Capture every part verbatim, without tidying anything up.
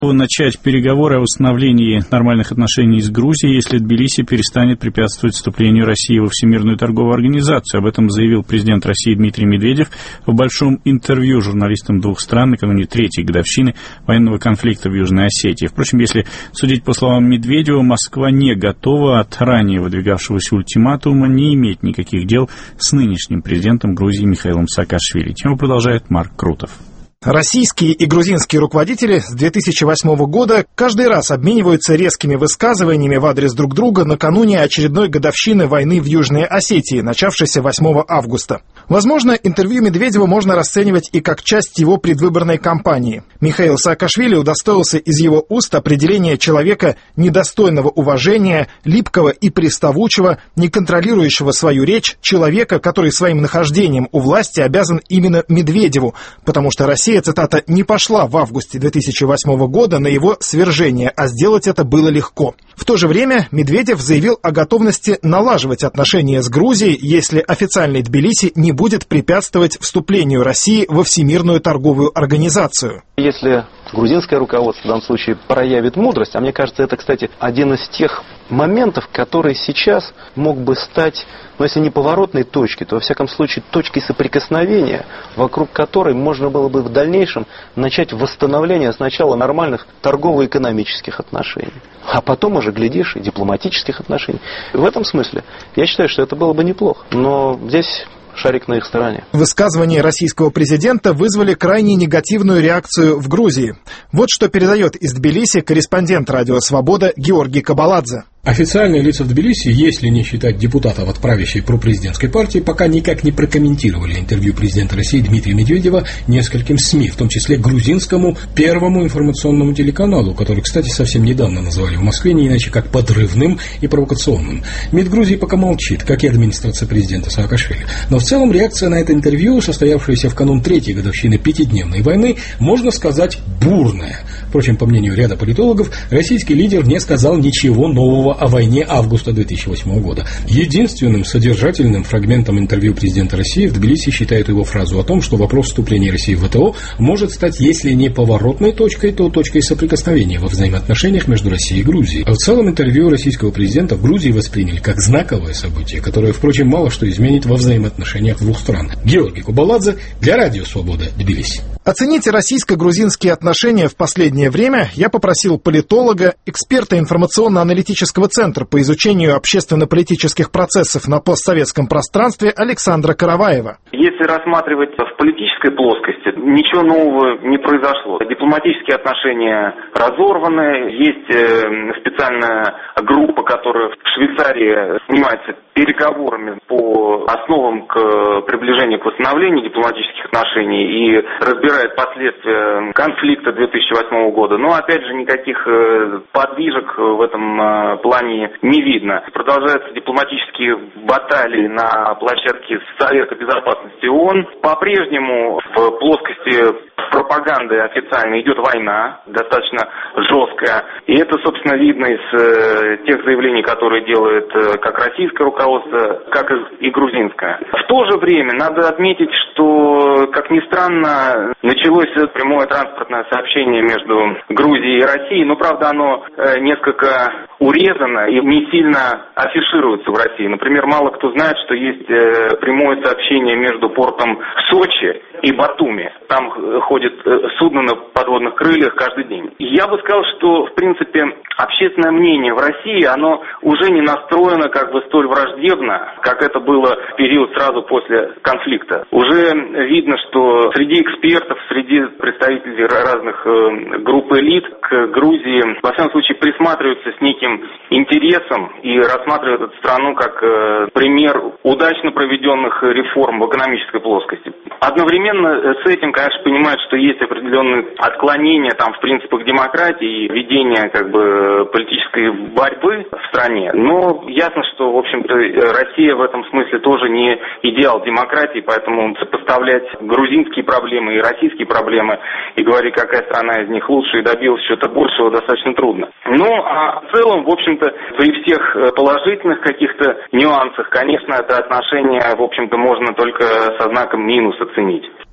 начать переговоры о восстановлении нормальных отношений с Грузией, если Тбилиси перестанет препятствовать вступлению России во Всемирную торговую организацию. Об этом заявил президент России Дмитрий Медведев в большом интервью журналистам двух стран накануне третьей годовщины военного конфликта в Южной Осетии. Впрочем, если судить по словам Медведева, Москва не готова от ранее выдвигавшегося ультиматума не иметь никаких дел с нынешним президентом Грузии Михаилом Саакашвили. Тему продолжает Марк Крутов. Российские и грузинские руководители с две тысячи восьмого года каждый раз обмениваются резкими высказываниями в адрес друг друга накануне очередной годовщины войны в Южной Осетии, начавшейся восьмого августа. Возможно, интервью Медведева можно расценивать и как часть его предвыборной кампании. Михаил Саакашвили удостоился из его уст определения человека недостойного уважения, липкого и приставучего, не контролирующего свою речь, человека, который своим нахождением у власти обязан именно Медведеву, потому что Россия, цитата, «не пошла в августе две тысячи восьмого года на его свержение, а сделать это было легко». В то же время Медведев заявил о готовности налаживать отношения с Грузией, если официальный Тбилиси не будет препятствовать вступлению России во Всемирную торговую организацию. Если грузинское руководство в данном случае проявит мудрость, а мне кажется, это, кстати, один из тех моментов, который сейчас мог бы стать, ну, если не поворотной точкой, то, во всяком случае, точкой соприкосновения, вокруг которой можно было бы в дальнейшем начать восстановление сначала нормальных торгово-экономических отношений, а потом уже, глядишь, и дипломатических отношений. В этом смысле я считаю, что это было бы неплохо. Но здесь шарик на их стороне. Высказывания российского президента вызвали крайне негативную реакцию в Грузии. Вот что передает из Тбилиси корреспондент «Радио Свобода» Георгий Кабаладзе. Официальные лица в Тбилиси, если не считать депутатов от правящей пропрезидентской партии, пока никак не прокомментировали интервью президента России Дмитрия Медведева нескольким СМИ, в том числе грузинскому первому информационному телеканалу, который, кстати, совсем недавно называли в Москве не иначе как подрывным и провокационным. МИД Грузии пока молчит, как и администрация президента Саакашвили. Но в целом реакция на это интервью, состоявшееся в канун третьей годовщины пятидневной войны, можно сказать, бурная. Впрочем, по мнению ряда политологов, российский лидер не сказал ничего нового о войне августа две тысячи восьмого года. Единственным содержательным фрагментом интервью президента России в Тбилиси считают его фразу о том, что вопрос вступления России в ВТО может стать, если не поворотной точкой, то точкой соприкосновения во взаимоотношениях между Россией и Грузией. А в целом интервью российского президента в Грузии восприняли как знаковое событие, которое, впрочем, мало что изменит во взаимоотношениях двух стран. Георгий Кабаладзе для Радио Свобода, Тбилиси. Оцените российско-грузинские отношения в последнее время я попросил политолога, эксперта информационно-аналитического центра по изучению общественно-политических процессов на постсоветском пространстве Александра Караваева. Если рассматривать в политической плоскости, ничего нового не произошло. Дипломатические отношения разорваны, есть специальная группа, которая в Швейцарии занимается переговорами по основам к приближению к восстановлению дипломатических отношений и разбирает последствия конфликта две тысячи восьмого года. Но, опять же, никаких подвижек в этом плане не видно. Продолжаются дипломатические баталии на площадке Совета Безопасности ООН. По-прежнему в плоскости пропаганды официально идет война, достаточно жесткая. И это, собственно, видно из э, тех заявлений, которые делает э, как российское руководство, как и, и грузинское. В то же время надо отметить, что, как ни странно, началось прямое транспортное сообщение между Грузией и Россией. Но, правда, оно э, несколько урезано и не сильно афишируется в России. Например, мало кто знает, что есть э, прямое сообщение между портом Сочи и Батуми. Там ходит судно на подводных крыльях каждый день. Я бы сказал, что, в принципе, общественное мнение в России, оно уже не настроено как бы столь враждебно, как это было в период сразу после конфликта. Уже видно, что среди экспертов, среди представителей разных групп элит к Грузии, во всяком случае, присматриваются с неким интересом и рассматривают эту страну как пример удачно проведенных реформ в экономической плоскости. Одновременно с этим, конечно, понимают, что есть определенные отклонения там в принципах демократии и ведения как бы политической борьбы в стране. Но ясно, что, в общем-то, Россия в этом смысле тоже не идеал демократии, поэтому сопоставлять грузинские проблемы и российские проблемы и говорить, какая страна из них лучше и добилась чего-то большего, достаточно трудно. Ну, а в целом, в общем-то, при всех положительных каких-то нюансах, конечно, это отношение, в общем-то, можно только со знаком минус оценить.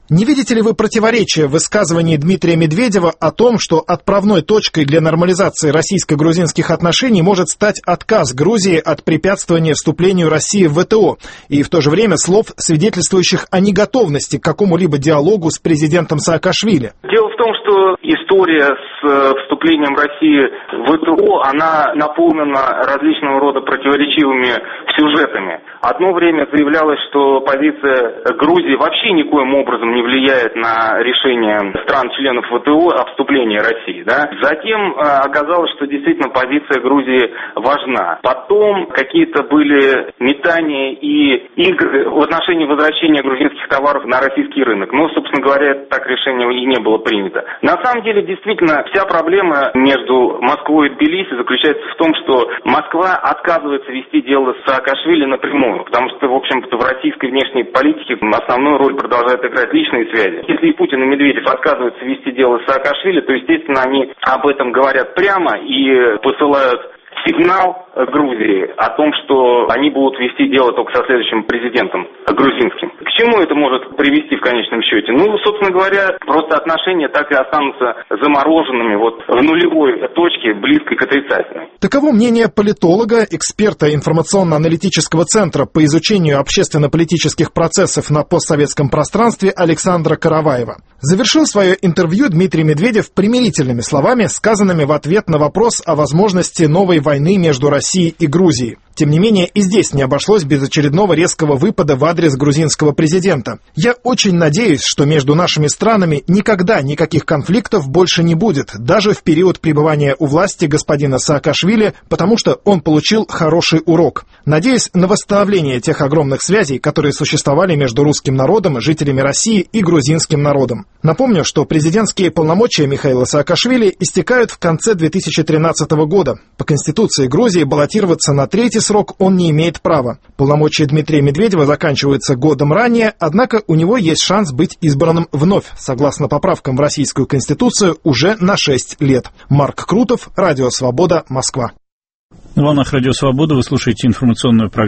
Не видите ли вы противоречия в высказывании Дмитрия Медведева о том, что отправной точкой для нормализации российско-грузинских отношений может стать отказ Грузии от препятствования вступлению России в вэ тэ о, и в то же время слов, свидетельствующих о неготовности к какому-либо диалогу с президентом Саакашвили? Дело в том, что история с вступлением России в вэ тэ о, она наполнена различного рода противоречивыми сюжетами. Одно время заявлялось, что позиция Грузии вообще никоим образом не влияет на решение стран-членов вэ тэ о о вступлении России. Да? Затем э, оказалось, что действительно позиция Грузии важна. Потом какие-то были метания и игры в отношении возвращения грузинских товаров на российский рынок. Но, собственно говоря, так решение и не было принято. На самом деле, действительно, вся проблема между Москвой и Тбилиси заключается в том, что Москва отказывается вести дело с Саакашвили напрямую, потому что, в общем-то, в российской внешней политике основную роль продолжают играть личные связи. Если и Путин, и Медведев отказываются вести дело с Саакашвили, то, естественно, они об этом говорят прямо и посылают сигнал Грузии о том, что они будут вести дело только со следующим президентом грузинским. К чему это может привести в конечном счете? Ну, собственно говоря, просто отношения так и останутся замороженными вот в нулевой точке, близкой к отрицательной. Таково мнение политолога, эксперта информационно-аналитического центра по изучению общественно-политических процессов на постсоветском пространстве Александра Караваева. Завершил свое интервью Дмитрий Медведев примирительными словами, сказанными в ответ на вопрос о возможности новой войны между Россией и Грузией. Тем не менее, и здесь не обошлось без очередного резкого выпада в адрес грузинского президента. «Я очень надеюсь, что между нашими странами никогда никаких конфликтов больше не будет, даже в период пребывания у власти господина Саакашвили, потому что он получил хороший урок. Надеюсь на восстановление тех огромных связей, которые существовали между русским народом, жителями России и грузинским народом». Напомню, что президентские полномочия Михаила Саакашвили истекают в конце две тысячи тринадцатого года. По Конституции Грузии баллотироваться на третий срок он не имеет права. Полномочия Дмитрия Медведева заканчиваются годом ранее, однако у него есть шанс быть избранным вновь, согласно поправкам в Российскую Конституцию, уже на шесть лет. Марк Крутов, Радио Свобода, Москва. На волнах Радио Свобода вы слушаете информационную программу